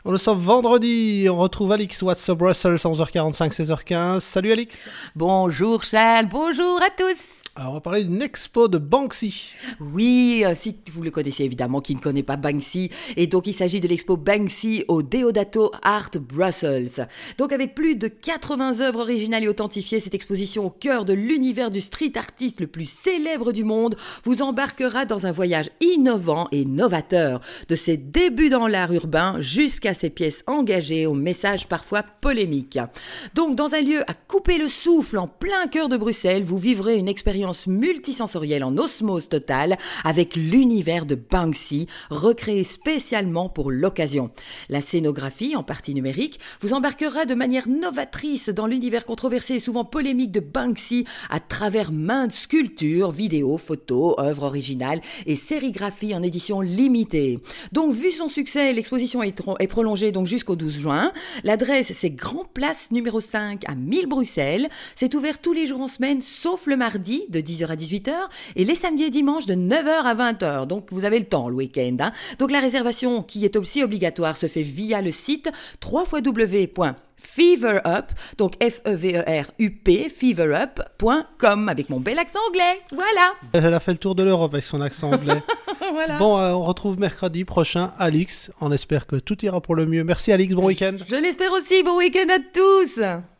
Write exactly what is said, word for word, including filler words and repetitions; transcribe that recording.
Nous sommes vendredi, on retrouve Alix What's Up Brussels à onze heures quarante-cinq, seize heures quinze. Salut Alix. Bonjour Charles, bonjour à tous. Alors on va parler d'une expo de Banksy. Oui, euh, si vous le connaissez évidemment, qui ne connaît pas Banksy. Et donc il s'agit de l'expo Banksy au Deodato Art Brussels. Donc avec plus de quatre-vingts œuvres originales et authentifiées, cette exposition au cœur de l'univers du street artiste le plus célèbre du monde vous embarquera dans un voyage innovant et novateur. De ses débuts dans l'art urbain jusqu'à ses pièces engagées aux messages parfois polémiques. Donc dans un lieu à couper le souffle en plein cœur de Bruxelles, vous vivrez une expérience multisensorielle en osmose totale avec l'univers de Banksy, recréé spécialement pour l'occasion. La scénographie, en partie numérique, vous embarquera de manière novatrice dans l'univers controversé et souvent polémique de Banksy à travers maintes sculptures, vidéos, photos, œuvres originales et sérigraphies en édition limitée. Donc, vu son succès, l'exposition est, tro- est prolongée donc jusqu'au douze juin. L'adresse, c'est Grand Place numéro cinq à mille Bruxelles. C'est ouvert tous les jours en semaine, sauf le mardi, de dix heures à dix-huit heures, et les samedis et dimanches de neuf heures à vingt heures. Donc, vous avez le temps le week-end. Hein. Donc, la réservation, qui est aussi obligatoire, se fait via le site w w w point feverup, donc F E V E R U P, feverup point com, avec mon bel accent anglais. Voilà. Elle a fait le tour de l'Europe avec son accent anglais. Voilà. Bon, euh, on retrouve mercredi prochain Alix. On espère que tout ira pour le mieux. Merci Alix, bon week-end. Je l'espère aussi. Bon week-end à tous.